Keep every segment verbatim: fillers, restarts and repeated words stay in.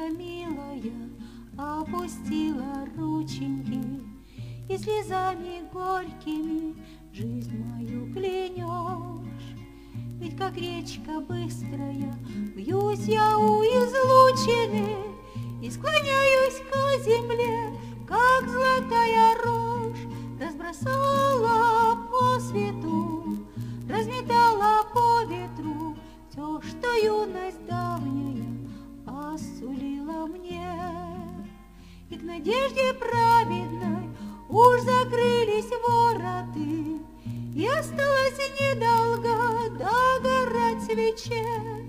моя милая, опустила рученьки и слезами горькими жизнь мою клянешь. Ведь как речка быстрая, вьюсь я у излучины и склоняюсь к земле, как золотая рожь. Разбросала по свету, разметала по ветру все, что юность давняя осулила мне. И к надежде праведной уж закрылись вороты, и осталось недолго догорать свече.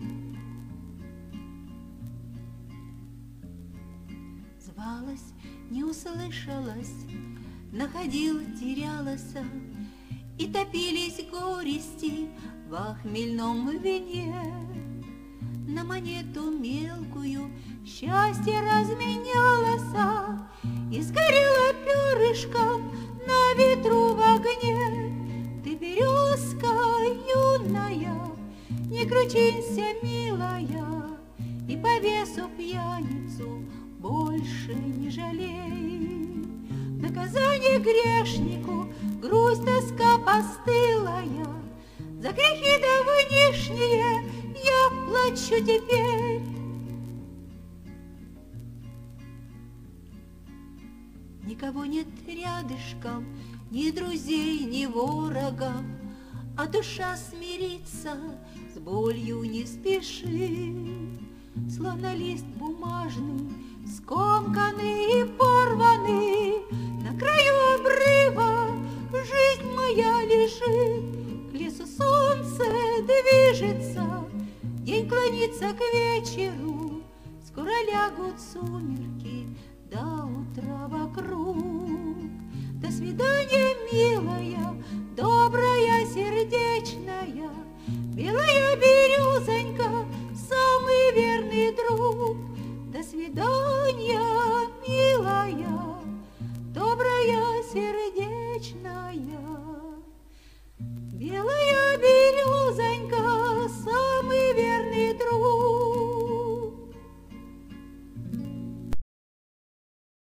Звалась, не услышалась, находил, терялась, и топились горести во хмельном вине. На монету мелкую счастье разменялось и сгорело перышком на ветру в огне. Ты, березка юная, не кручинься, милая, и по весу пьяницу больше не жалей. Наказание грешнику, грусть, тоска постылая, за грехи давнишние я плачу теперь. Никого нет рядышком, ни друзей, ни ворогов, а душа смириться с болью не спешит. Словно лист бумажный, скомканный и порванный, на краю обрыва жизнь моя лежит. К лесу солнце движется, день клонится к вечеру, скоро лягут сумерки до утра вокруг. До свидания, милая.